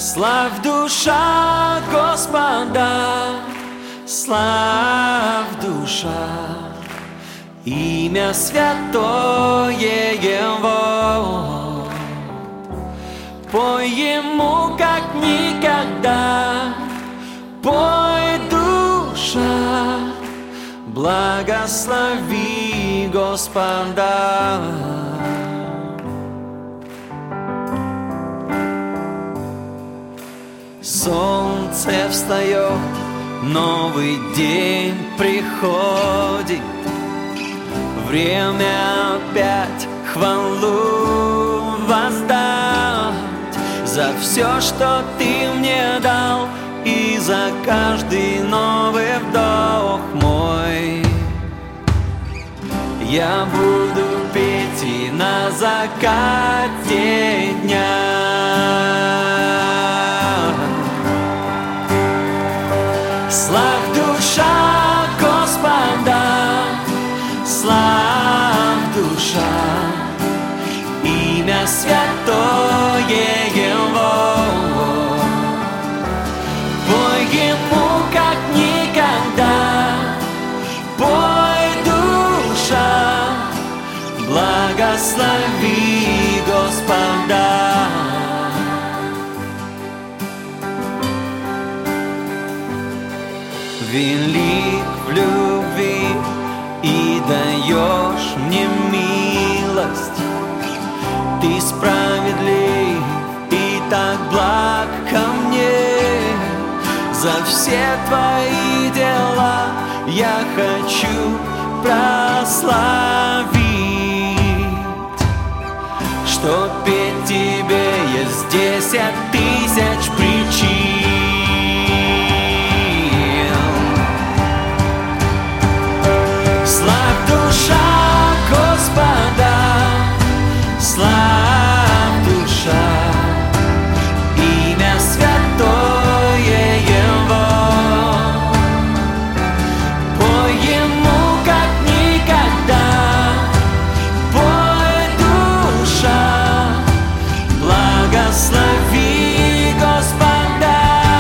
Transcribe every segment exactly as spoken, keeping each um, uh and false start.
Славь, душа Господа, славь, душа, имя святое Его. Пой Ему, как никогда, пой, душа, благослови Господа. Солнце встает, новый день приходит, время опять хвалу воздать за все, что Ты мне дал, и за каждый новый вдох мой. Я буду петь и на закате дня. Славь, душа Господа, славь, душа, имя святое Его. Пой Ему, как никогда, пой, душа, благослови Господа. Велик в любви и даешь мне милость, Ты справедлив и так благ ко мне. За все Твои дела я хочу прославить, что петь Тебе есть десять тысяч причин. Славь, душа Господа, славь, душа, имя святое Его. Пой Ему, как никогда, пой, душа, благослови Господа.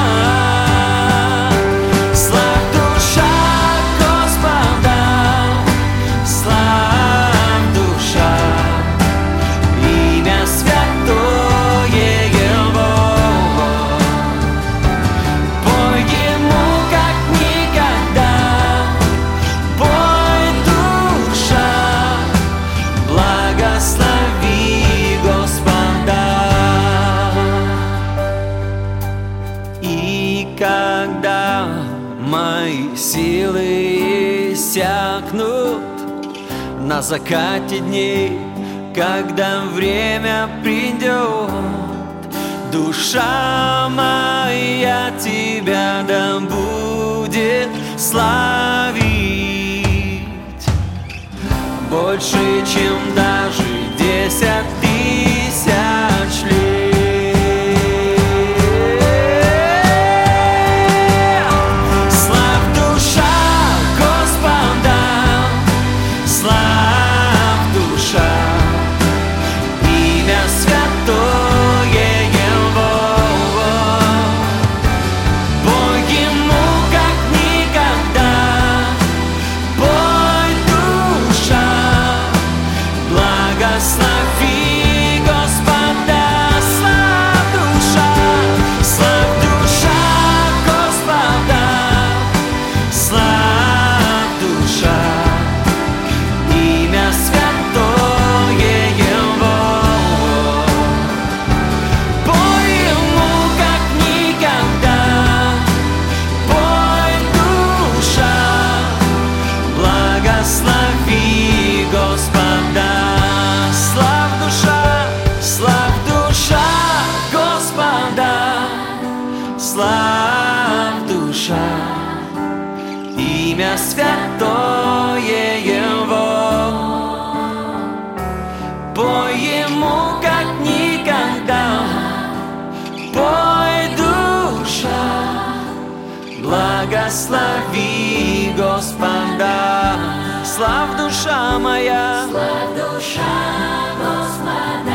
Славь, душа Господа, славь, душа, имя святое Его. Пой Ему, как никогда, пой, душа, благослови Господа. И когда мои силы иссякнут на закате дней, когда время придет, душа моя Тебя да будет славить больше, чем даже десять тысяч лет. Славь, душа Господа, славь, душа, имя святое Его. Пой Ему, как никогда, пой, душа, благослови Господа. Славь, душа, славь, душа Господа, славь, душа, имя святое Его. Пой Ему, как никогда, пой, душа, благослови Господа. Славь, душа, славь, душа Господа, славь, душа, имя святое Его. Пой Ему, как никогда, пой, душа, благослови Господа. Славь, душа моя, Славь, душа Господа.